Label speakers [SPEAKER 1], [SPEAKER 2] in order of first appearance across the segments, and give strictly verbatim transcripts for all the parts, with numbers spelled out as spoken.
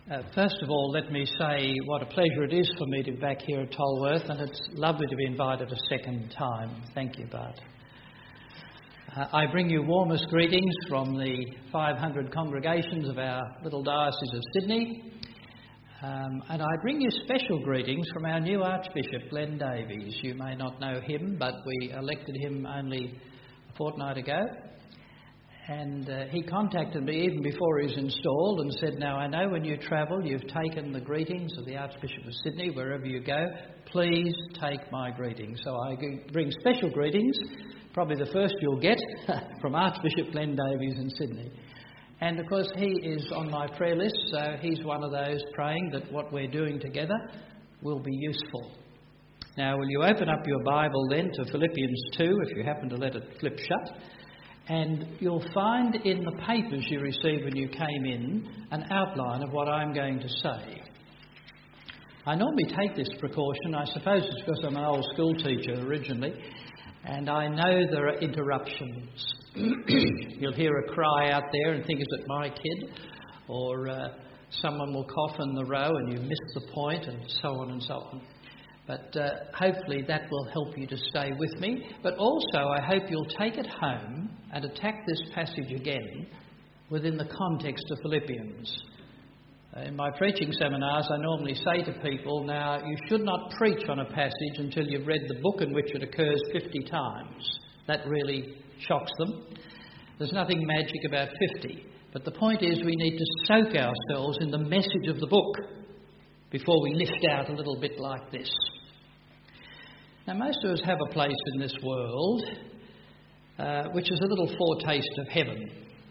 [SPEAKER 1] Uh, first of all, let me say what a pleasure it is for me to be back here at Tolworth, and it's lovely to be invited a second time. Thank you, Bart. Uh, I bring you warmest greetings from the five hundred congregations of our little Diocese of Sydney, um, and I bring you special greetings from our new Archbishop, Glenn Davies. You may not know him, but we elected him only a fortnight ago. And uh, he contacted me even before he was installed and said, "Now, I know when you travel you've taken the greetings of the Archbishop of Sydney wherever you go. Please take my greetings." So I bring special greetings, probably the first you'll get, from Archbishop Glenn Davies in Sydney. And of course he is on my prayer list, so he's one of those praying that what we're doing together will be useful. Now, will you open up your Bible then to Philippians two, if you happen to let it flip shut? And you'll find in the papers you received when you came in an outline of what I'm going to say. I normally take this precaution. I suppose it's because I'm an old school teacher originally, and I know there are interruptions. You'll hear a cry out there and think, is it my kid? Or uh, someone will cough in the row and you miss the point, and so on and so on. But uh, hopefully that will help you to stay with me. But also I hope you'll take it home and attack this passage again within the context of Philippians. Uh, in my preaching seminars I normally say to people, now you should not preach on a passage until you've read the book in which it occurs fifty times. That really shocks them. There's nothing magic about fifty. But the point is we need to soak ourselves in the message of the book before we lift out a little bit like this. Now, most of us have a place in this world uh, which is a little foretaste of heaven.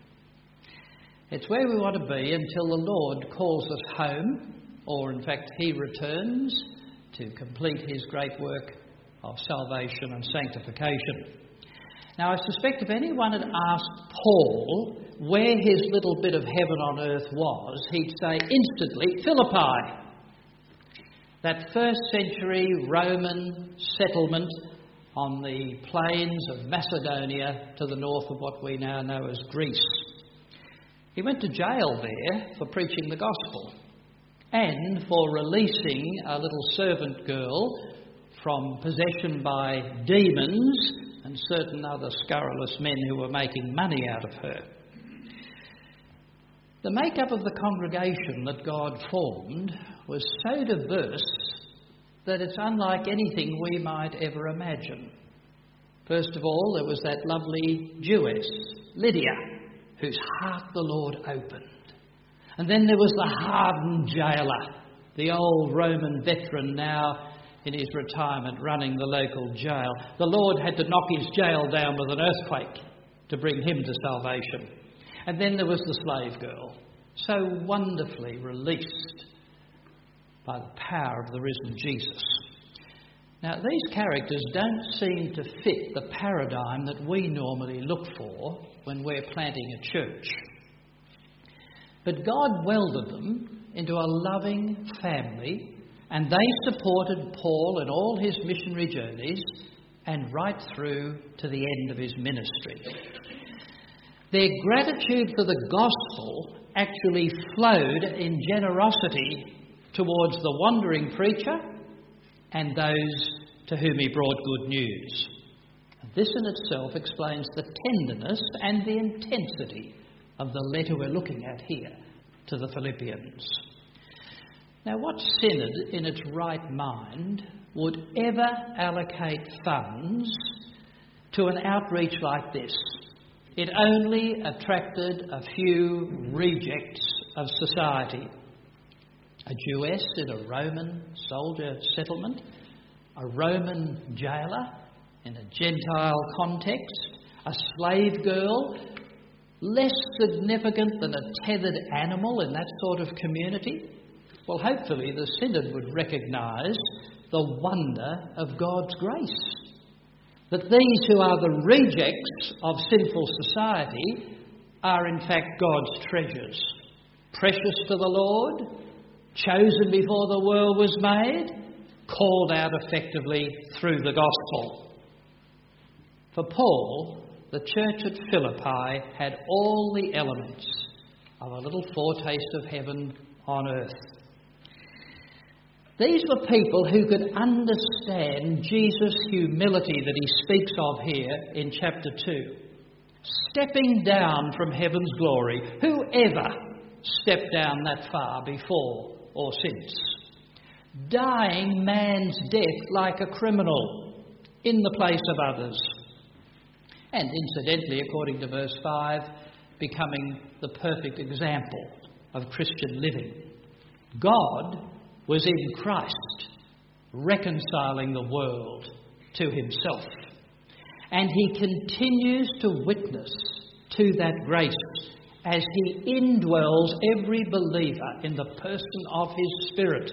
[SPEAKER 1] It's where we want to be until the Lord calls us home, or in fact he returns to complete his great work of salvation and sanctification. Now, I suspect if anyone had asked Paul where his little bit of heaven on earth was, he'd say instantly, Philippi. That first century Roman settlement on the plains of Macedonia to the north of what we now know as Greece. He went to jail there for preaching the gospel and for releasing a little servant girl from possession by demons and certain other scurrilous men who were making money out of her. The makeup of the congregation that God formed was so diverse that it's unlike anything we might ever imagine. First of all, there was that lovely Jewess, Lydia, whose heart the Lord opened. And then there was the hardened jailer, the old Roman veteran now in his retirement running the local jail. The Lord had to knock his jail down with an earthquake to bring him to salvation. And then there was the slave girl, so wonderfully released by the power of the risen Jesus. Now, these characters don't seem to fit the paradigm that we normally look for when we're planting a church. But God welded them into a loving family, and they supported Paul in all his missionary journeys and right through to the end of his ministry. Their gratitude for the gospel actually flowed in generosity towards the wandering preacher and those to whom he brought good news. This in itself explains the tenderness and the intensity of the letter we're looking at here to the Philippians. Now, what synod in its right mind would ever allocate funds to an outreach like this? It only attracted a few rejects of society. A Jewess in a Roman soldier settlement, a Roman jailer in a Gentile context, a slave girl, less significant than a tethered animal in that sort of community. Well, hopefully the synod would recognise the wonder of God's grace. That these who are the rejects of sinful society are in fact God's treasures, precious to the Lord, chosen before the world was made, called out effectively through the gospel. For Paul, the church at Philippi had all the elements of a little foretaste of heaven on earth. These were people who could understand Jesus' humility that he speaks of here in chapter two. Stepping down from heaven's glory. Whoever stepped down that far before or since? Dying man's death like a criminal in the place of others. And incidentally, according to verse five, becoming the perfect example of Christian living. God was in Christ, reconciling the world to himself. And he continues to witness to that grace as he indwells every believer in the person of his Spirit.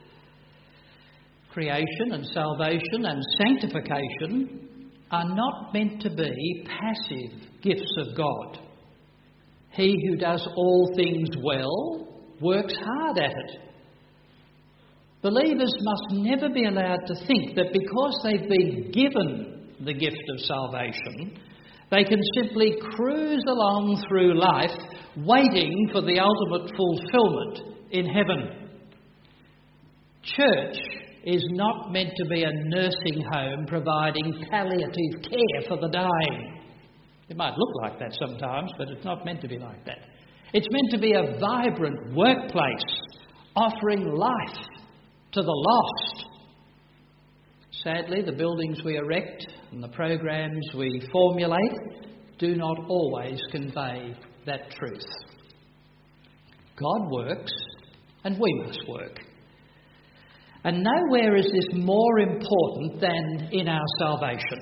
[SPEAKER 1] Creation and salvation and sanctification are not meant to be passive gifts of God. He who does all things well works hard at it. Believers must never be allowed to think that because they've been given the gift of salvation, they can simply cruise along through life waiting for the ultimate fulfilment in heaven. Church is not meant to be a nursing home providing palliative care for the dying. It might look like that sometimes, but it's not meant to be like that. It's meant to be a vibrant workplace offering life to the lost. Sadly, the buildings we erect and the programs we formulate do not always convey that truth. God works, and we must work. And nowhere is this more important than in our salvation.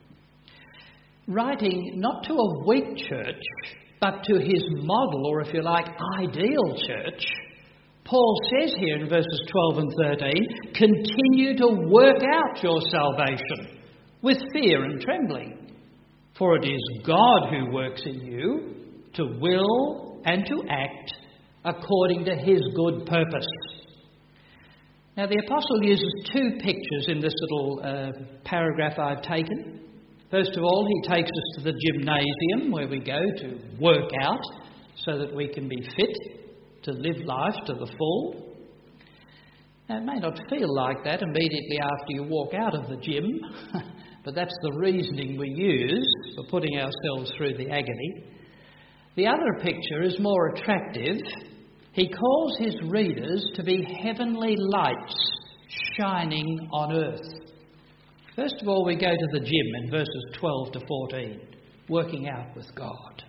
[SPEAKER 1] Writing not to a weak church, but to his model, or if you like, ideal church, Paul says here in verses twelve and thirteen, continue to work out your salvation with fear and trembling. For it is God who works in you to will and to act according to his good purpose. Now the apostle uses two pictures in this little uh, paragraph I've taken. First of all, he takes us to the gymnasium where we go to work out so that we can be fit to live life to the full. Now, it may not feel like that immediately after you walk out of the gym, but that's the reasoning we use for putting ourselves through the agony. The other picture is more attractive. He calls his readers to be heavenly lights shining on earth. First of all, we go to the gym in verses twelve to fourteen, working out with God.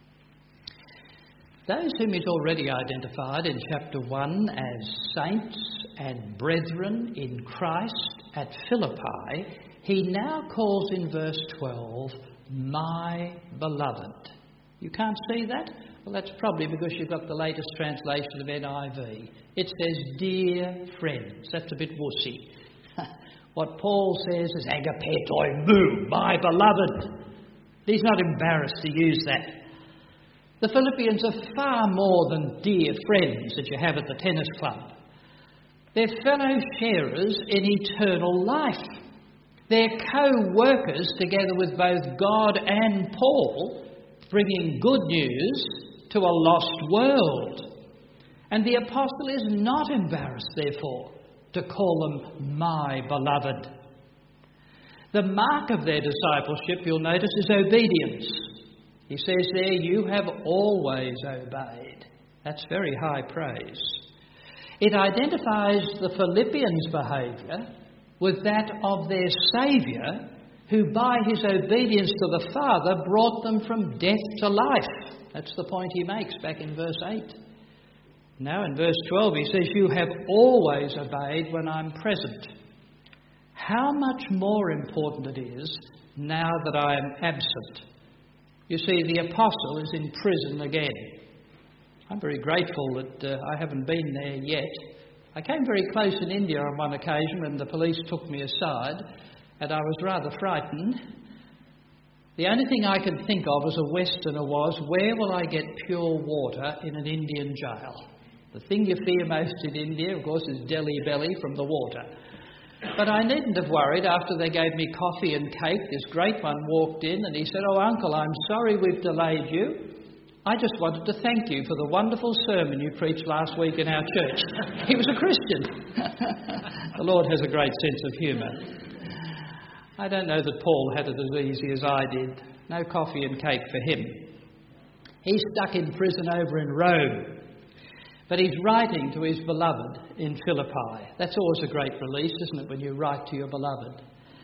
[SPEAKER 1] Those whom he's already identified in chapter one as saints and brethren in Christ at Philippi, he now calls in verse twelve, my beloved. You can't see that? Well, that's probably because you've got the latest translation of N I V. It says, dear friends. That's a bit wussy. What Paul says is agapetoi mu, my beloved. He's not embarrassed to use that. The Philippians are far more than dear friends that you have at the tennis club. They're fellow sharers in eternal life. They're co-workers together with both God and Paul, bringing good news to a lost world. And the apostle is not embarrassed, therefore, to call them my beloved. The mark of their discipleship, you'll notice, is obedience. He says there, you have always obeyed. That's very high praise. It identifies the Philippians' behaviour with that of their Saviour, who by his obedience to the Father brought them from death to life. That's the point he makes back in verse eight. Now in verse twelve he says, you have always obeyed when I'm present. How much more important it is now that I am absent. You see, the apostle is in prison again. I'm very grateful that uh, I haven't been there yet. I came very close in India on one occasion when the police took me aside, and I was rather frightened. The only thing I could think of as a Westerner was, where will I get pure water in an Indian jail? The thing you fear most in India, of course, is Delhi belly from the water. But I needn't have worried. After they gave me coffee and cake, this great one walked in and he said, oh, uncle, I'm sorry we've delayed you. I just wanted to thank you for the wonderful sermon you preached last week in our church. He was a Christian. The Lord has a great sense of humour. I don't know that Paul had it as easy as I did. No coffee and cake for him. He's stuck in prison over in Rome. But he's writing to his beloved in Philippi. That's always a great release, isn't it, when you write to your beloved?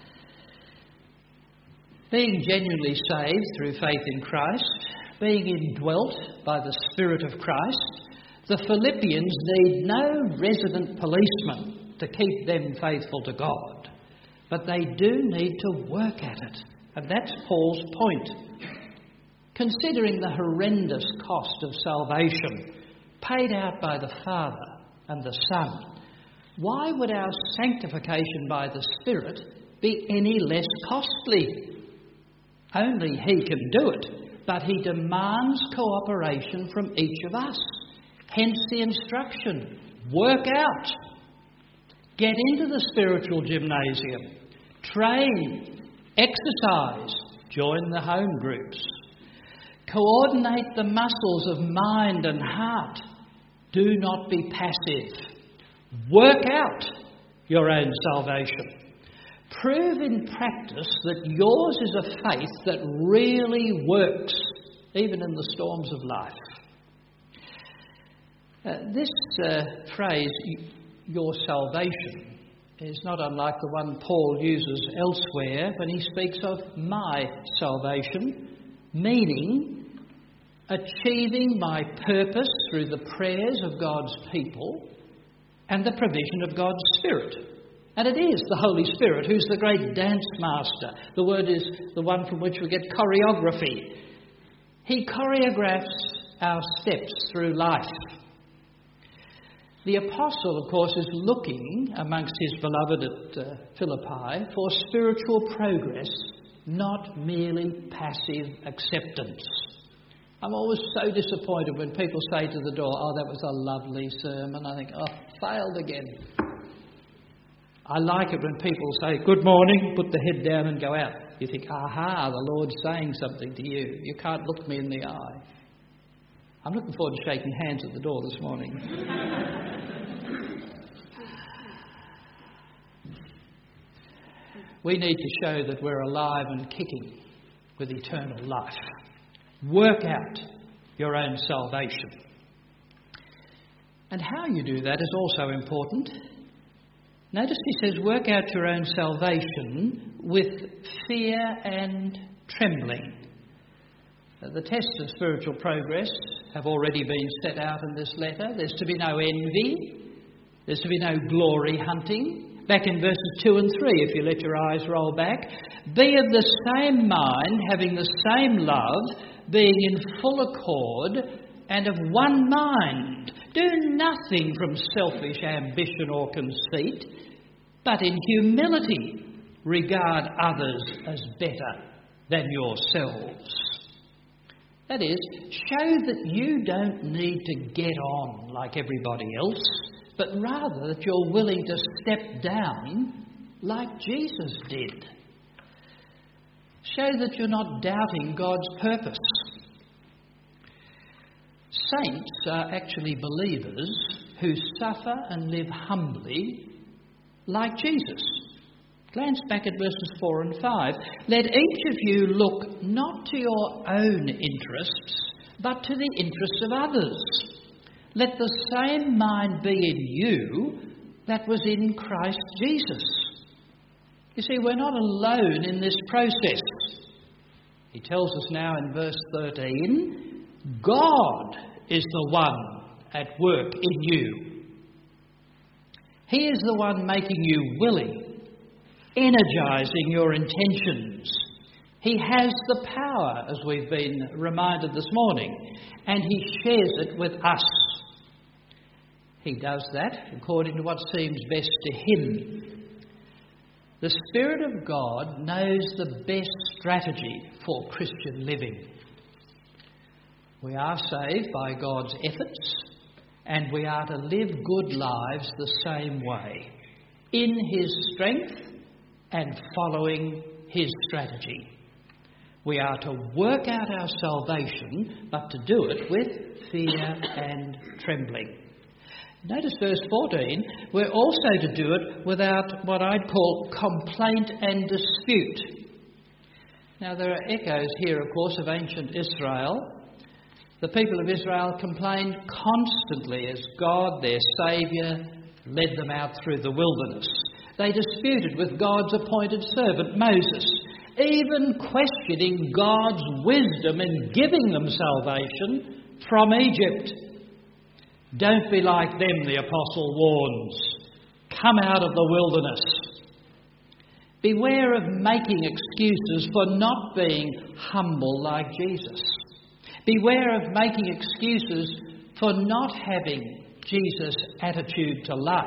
[SPEAKER 1] Being genuinely saved through faith in Christ, being indwelt by the Spirit of Christ, the Philippians need no resident policeman to keep them faithful to God. But they do need to work at it. And that's Paul's point. Considering the horrendous cost of salvation paid out by the Father and the Son, why would our sanctification by the Spirit be any less costly? Only He can do it, but He demands cooperation from each of us. Hence the instruction, work out. Get into the spiritual gymnasium. Train. Exercise. Join the home groups. Coordinate the muscles of mind and heart. Do not be passive. Work out your own salvation. Prove in practice that yours is a faith that really works, even in the storms of life. Uh, this uh, phrase, your salvation, is not unlike the one Paul uses elsewhere when he speaks of my salvation, meaning achieving my purpose through the prayers of God's people and the provision of God's Spirit. And it is the Holy Spirit who's the great dance master. The word is the one from which we get choreography. He choreographs our steps through life. The apostle, of course, is looking amongst his beloved at uh, Philippi for spiritual progress, not merely passive acceptance. I'm always so disappointed when people say to the door, oh, that was a lovely sermon. I think, oh, failed again. I like it when people say, good morning, put the head down and go out. You think, aha, the Lord's saying something to you. You can't look me in the eye. I'm looking forward to shaking hands at the door this morning. We need to show that we're alive and kicking with eternal life. Work out your own salvation. And how you do that is also important. Notice he says, work out your own salvation with fear and trembling. The tests of spiritual progress have already been set out in this letter. There's to be no envy. There's to be no glory hunting. Back in verses two and three, if you let your eyes roll back. Be of the same mind, having the same love, being in full accord and of one mind. Do nothing from selfish ambition or conceit, but in humility regard others as better than yourselves. That is, show that you don't need to get on like everybody else, but rather that you're willing to step down like Jesus did. Show that you're not doubting God's purpose. Saints are actually believers who suffer and live humbly like Jesus. Glance back at verses four and five. Let each of you look not to your own interests, but to the interests of others. Let the same mind be in you that was in Christ Jesus. You see, we're not alone in this process. He tells us now in verse thirteen, God is the one at work in you. He is the one making you willing, energising your intentions. He has the power, as we've been reminded this morning, and He shares it with us. He does that according to what seems best to Him. The Spirit of God knows the best strategy for Christian living. We are saved by God's efforts, and we are to live good lives the same way, in His strength and following His strategy. We are to work out our salvation, but to do it with fear and trembling. Notice verse fourteen, we're also to do it without what I'd call complaint and dispute. Now there are echoes here, of course, of ancient Israel. The people of Israel complained constantly as God, their Saviour, led them out through the wilderness. They disputed with God's appointed servant Moses, even questioning God's wisdom in giving them salvation from Egypt. Don't be like them, the apostle warns. Come out of the wilderness. Beware of making excuses for not being humble like Jesus. Beware of making excuses for not having Jesus' attitude to life.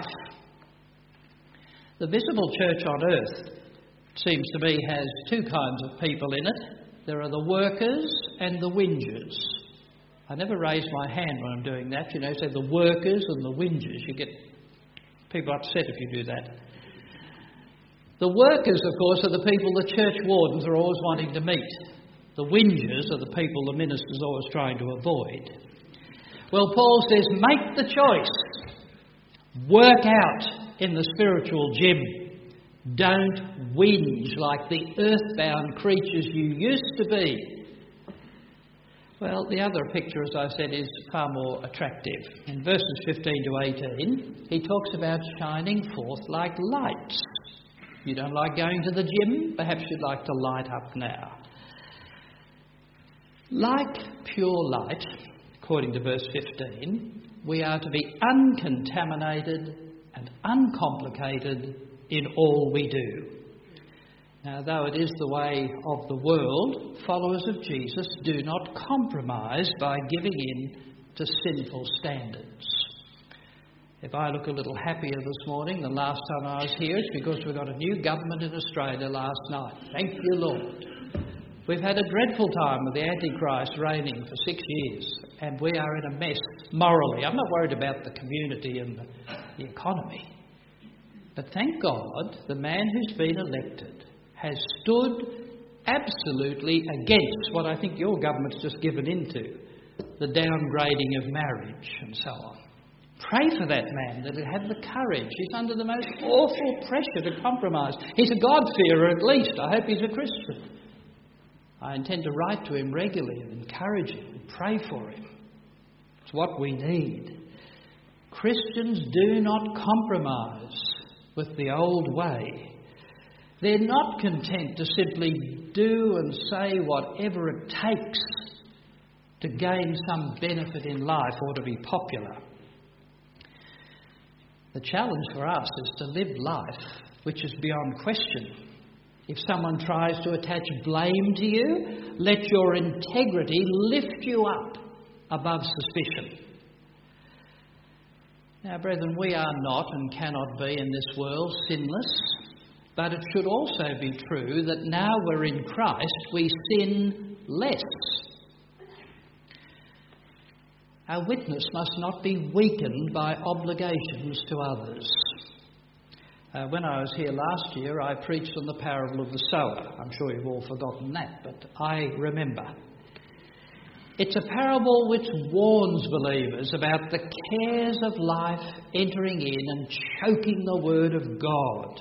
[SPEAKER 1] The visible church on earth, it seems to me, has two kinds of people in it. There are the workers and the whingers. I never raise my hand when I'm doing that, you know, so the workers and the whingers. You get people upset if you do that. The workers, of course, are the people the church wardens are always wanting to meet. The whingers are the people the minister's always trying to avoid. Well, Paul says, make the choice. Work out in the spiritual gym. Don't whinge like the earthbound creatures you used to be. Well, the other picture, as I said, is far more attractive. In verses fifteen to eighteen, he talks about shining forth like lights. You don't like going to the gym? Perhaps you'd like to light up now. Like pure light, according to verse fifteen, we are to be uncontaminated and uncomplicated in all we do. Now, though it is the way of the world, followers of Jesus do not compromise by giving in to sinful standards. If I look a little happier this morning than last time I was here, it's because we got a new government in Australia last night. Thank you, Lord. We've had a dreadful time with the Antichrist reigning for six years, and we are in a mess morally. I'm not worried about the community and the, the economy. But thank God, the man who's been elected has stood absolutely against what I think your government's just given into, the downgrading of marriage and so on. Pray for that man, that he'll have the courage. He's under the most awful pressure to compromise. He's a God-fearer at least. I hope he's a Christian. I intend to write to him regularly and encourage him and pray for him. It's what we need. Christians do not compromise with the old way. They're not content to simply do and say whatever it takes to gain some benefit in life or to be popular. The challenge for us is to live life which is beyond question. If someone tries to attach blame to you, let your integrity lift you up above suspicion. Now, brethren, we are not and cannot be in this world sinless, but it should also be true that now we're in Christ, we sin less. Our witness must not be weakened by obligations to others. Uh, when I was here last year, I preached on the parable of the sower. I'm sure you've all forgotten that, but I remember. It's a parable which warns believers about the cares of life entering in and choking the word of God.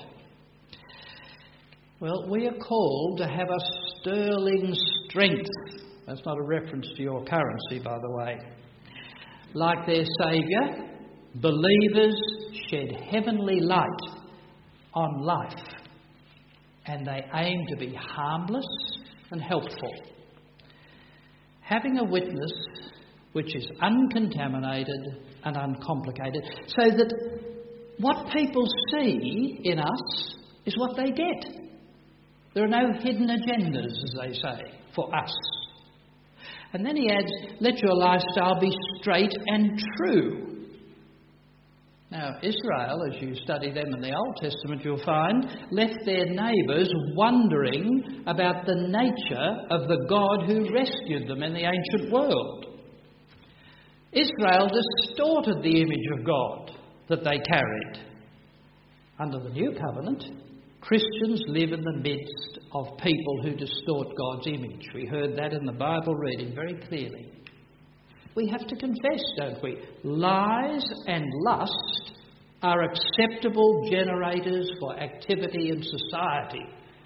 [SPEAKER 1] Well, we are called to have a sterling strength. That's not a reference to your currency, by the way. Like their Saviour, believers shed heavenly light on life, and they aim to be harmless and helpful. Having a witness which is uncontaminated and uncomplicated, so that what people see in us is what they get. There are no hidden agendas, as they say, for us. And then he adds, let your lifestyle be straight and true. Now, Israel, as you study them in the Old Testament, you'll find, left their neighbours wondering about the nature of the God who rescued them in the ancient world. Israel distorted the image of God that they carried. Under the New Covenant, Christians live in the midst of people who distort God's image. We heard that in the Bible reading very clearly. We have to confess, don't we? Lies and lust are acceptable generators for activity in society.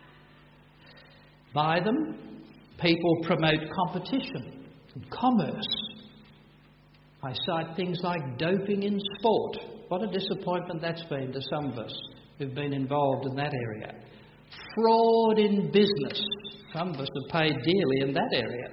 [SPEAKER 1] By them, people promote competition and commerce. I cite things like doping in sport. What a disappointment that's been to some of us who've been involved in that area. Fraud in business. Some of us have paid dearly in that area.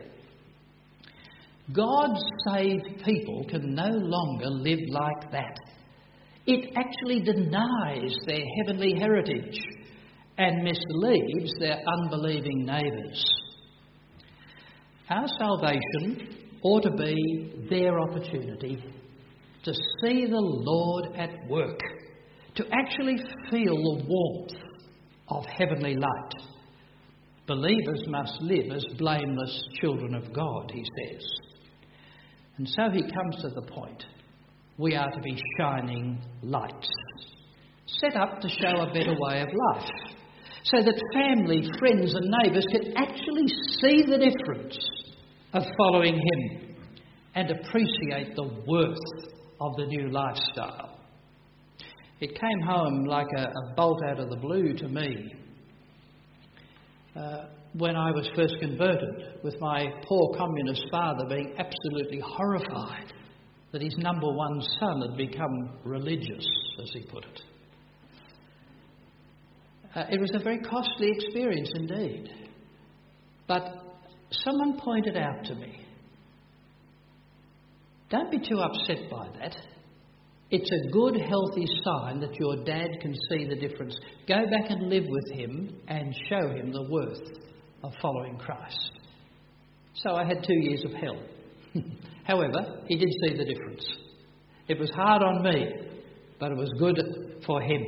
[SPEAKER 1] God-saved people can no longer live like that. It actually denies their heavenly heritage and misleads their unbelieving neighbours. Our salvation ought to be their opportunity to see the Lord at work, to actually feel the warmth of heavenly light. Believers must live as blameless children of God, he says. And so he comes to the point. We are to be shining lights, set up to show a better way of life, so that family, friends and neighbours can actually see the difference of following him and appreciate the worth of the new lifestyle. It came home like a, a bolt out of the blue to me uh, when I was first converted, with my poor communist father being absolutely horrified that his number one son had become religious, as he put it. Uh, it was a very costly experience indeed. But someone pointed out to me, don't be too upset by that. It's a good, healthy sign that your dad can see the difference. Go back and live with him and show him the worth of following Christ. So I had two years of hell. However, he did see the difference. It was hard on me, but it was good for him.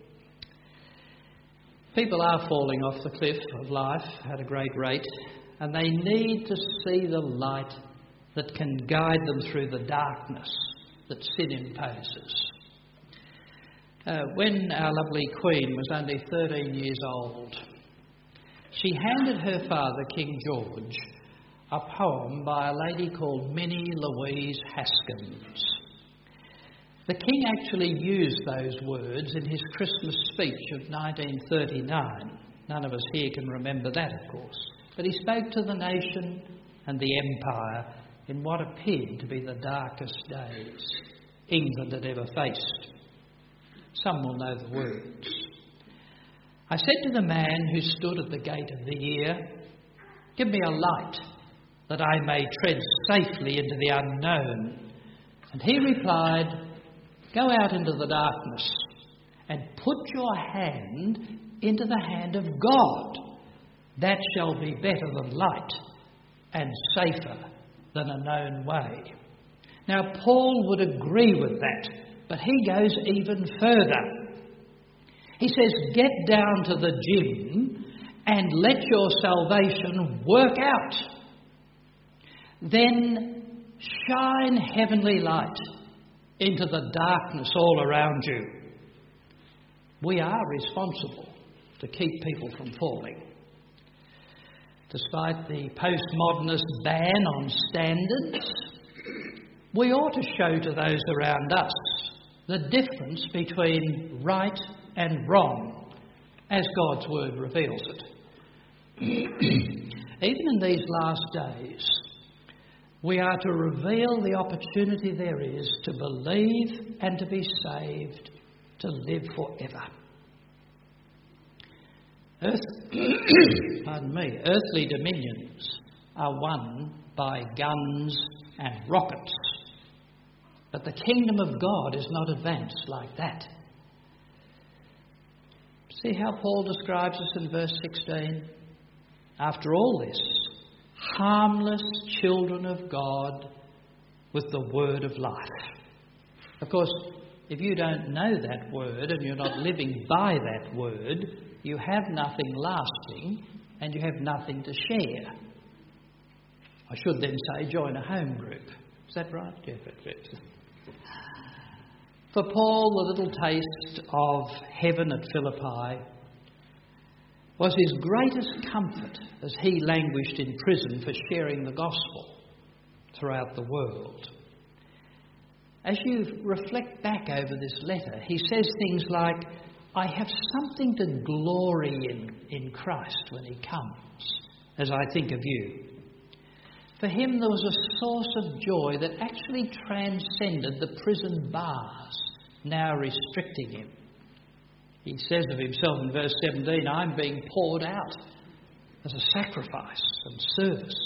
[SPEAKER 1] People are falling off the cliff of life at a great rate, and they need to see the light that can guide them through the darkness that sin imposes. Uh, when our lovely Queen was only thirteen years old, she handed her father, King George, a poem by a lady called Minnie Louise Haskins. The King actually used those words in his Christmas speech of nineteen thirty-nine. None of us here can remember that, of course. But he spoke to the nation and the empire in what appeared to be the darkest days England had ever faced. Some will know the words. I said to the man who stood at the gate of the year, give me a light that I may tread safely into the unknown. And he replied, go out into the darkness and put your hand into the hand of God. That shall be better than light and safer than a known way. Now, Paul would agree with that, but he goes even further. He says, get down to the gym and let your salvation work out. Then shine heavenly light into the darkness all around you. We are responsible to keep people from falling. Despite the postmodernist ban on standards, we ought to show to those around us the difference between right and wrong, as God's word reveals it. Even in these last days, we are to reveal the opportunity there is to believe and to be saved, to live forever. Earth, pardon me, earthly dominions are won by guns and rockets. But the kingdom of God is not advanced like that. See how Paul describes us in verse sixteen? After all this, harmless children of God with the word of life. Of course, if you don't know that word and you're not living by that word, you have nothing lasting and you have nothing to share. I should then say join a home group. Is that right? Yeah, perfect. For Paul, the little taste of heaven at Philippi was his greatest comfort as he languished in prison for sharing the gospel throughout the world. As you reflect back over this letter, he says things like, I have something to glory in in Christ when he comes, as I think of you. For him there was a source of joy that actually transcended the prison bars now restricting him. He says of himself in verse seventeen, I'm being poured out as a sacrifice and service.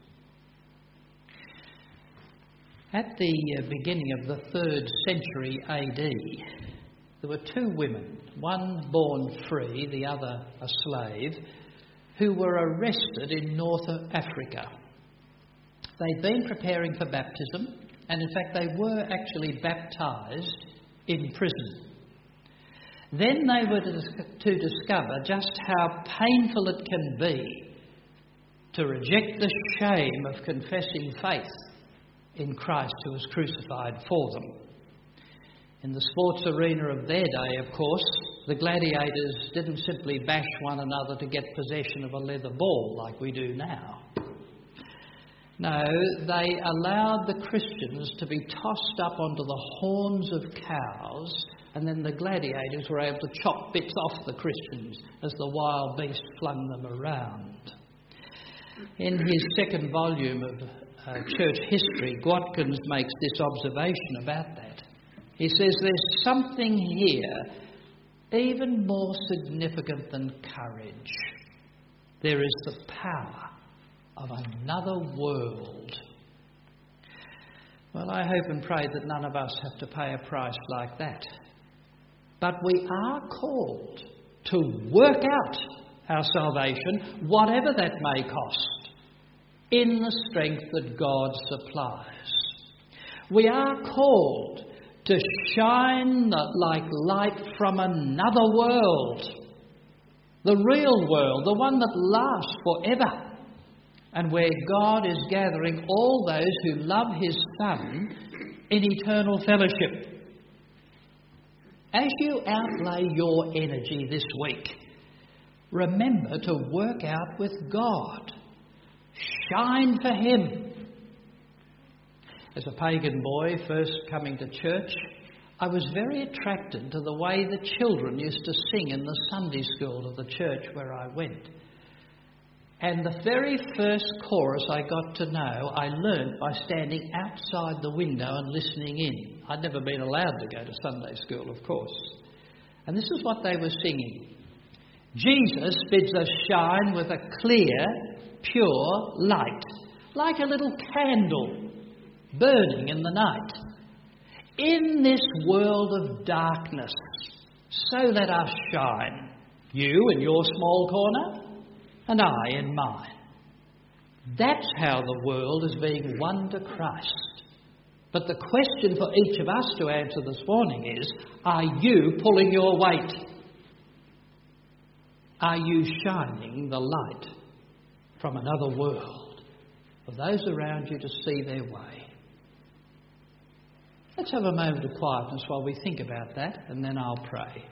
[SPEAKER 1] At the beginning of the third century A D, there were two women, one born free, the other a slave, who were arrested in North Africa. They'd been preparing for baptism, and in fact they were actually baptised in prison. Then they were to, to discover just how painful it can be to reject the shame of confessing faith in Christ who was crucified for them. In the sports arena of their day, of course, the gladiators didn't simply bash one another to get possession of a leather ball like we do now. No, they allowed the Christians to be tossed up onto the horns of cows, and then the gladiators were able to chop bits off the Christians as the wild beast flung them around. In his second volume of uh, church history, Watkins makes this observation about that. He says there's something here even more significant than courage. There is the power of another world. Well, I hope and pray that none of us have to pay a price like that. But we are called to work out our salvation, whatever that may cost, in the strength that God supplies. We are called to shine like light from another world, the real world, the one that lasts forever, and where God is gathering all those who love his Son in eternal fellowship. As you outlay your energy this week, remember to work out with God. Shine for him. As a pagan boy first coming to church, I was very attracted to the way the children used to sing in the Sunday school of the church where I went. And the very first chorus I got to know, I learned by standing outside the window and listening in. I'd never been allowed to go to Sunday school, of course. And this is what they were singing. Jesus bids us shine with a clear, pure light, like a little candle burning in the night. In this world of darkness, so let us shine, you in your small corner, and I in mine. That's how the world is being won to Christ. But the question for each of us to answer this morning is, are you pulling your weight? Are you shining the light from another world for those around you to see their way? Let's have a moment of quietness while we think about that, and then I'll pray.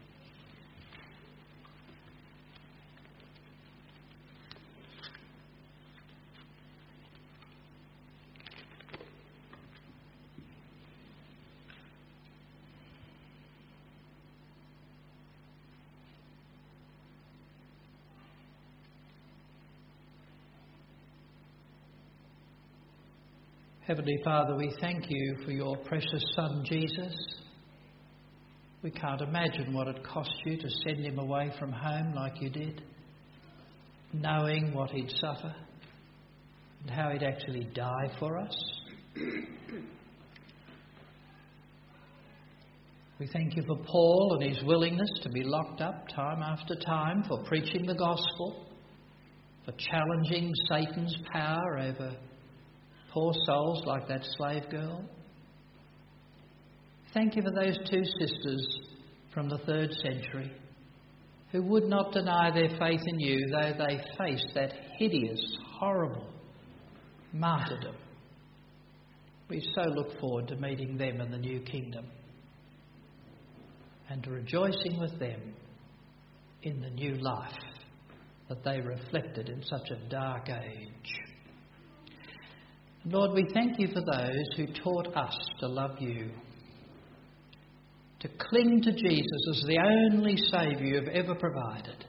[SPEAKER 1] Heavenly Father, we thank you for your precious Son, Jesus. We can't imagine what it cost you to send him away from home like you did, knowing what he'd suffer and how he'd actually die for us. We thank you for Paul and his willingness to be locked up time after time for preaching the gospel, for challenging Satan's power over poor souls like that slave girl. Thank you for those two sisters from the third century who would not deny their faith in you, though they faced that hideous, horrible martyrdom. We so look forward to meeting them in the new kingdom and to rejoicing with them in the new life that they reflected in such a dark age. Lord, we thank you for those who taught us to love you, to cling to Jesus as the only Saviour you've ever provided.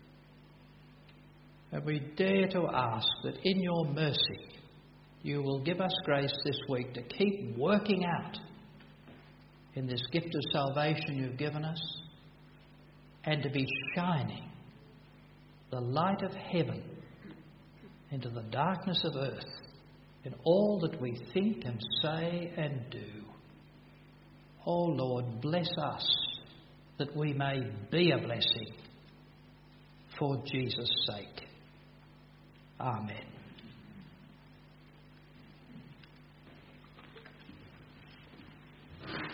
[SPEAKER 1] And we dare to ask that in your mercy you will give us grace this week to keep working out in this gift of salvation you've given us, and to be shining the light of heaven into the darkness of earth in all that we think and say and do. Oh Lord, bless us that we may be a blessing for Jesus' sake. Amen.